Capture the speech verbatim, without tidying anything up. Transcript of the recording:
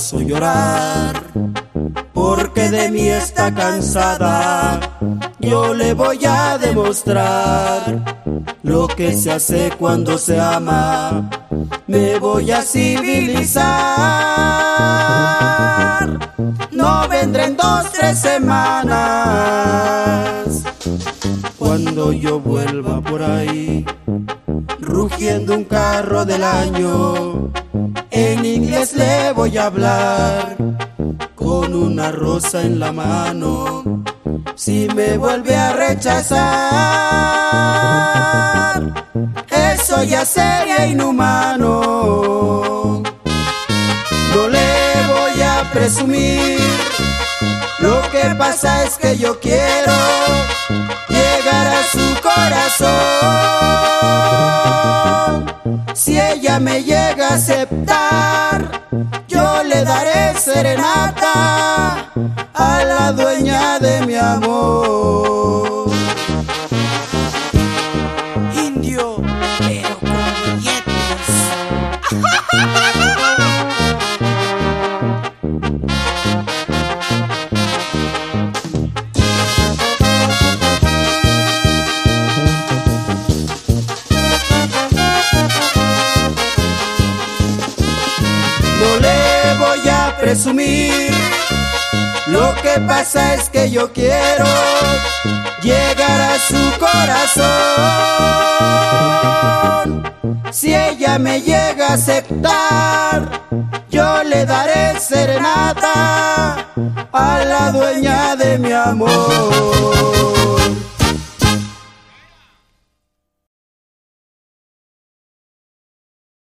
caso llorar, porque de mí está cansada. Yo le voy a demostrar lo que se hace cuando se ama. Me voy a civilizar. No vendré en dos, tres semanas, cuando yo vuelva por ahí, rugiendo un carro del año. En inglés le voy a hablar, con una rosa en la mano. Si me vuelve a rechazar, eso ya sería inhumano. No le voy a presumir, lo que pasa es que yo quiero llegar a su corazón. Si ella me llega a aceptar, yo le daré serenata a la dueña de mi amor. Indio, pero con billetes. No le voy a presumir, lo que pasa es que yo quiero llegar a su corazón. Si ella me llega a aceptar, yo le daré serenata a la dueña de mi amor.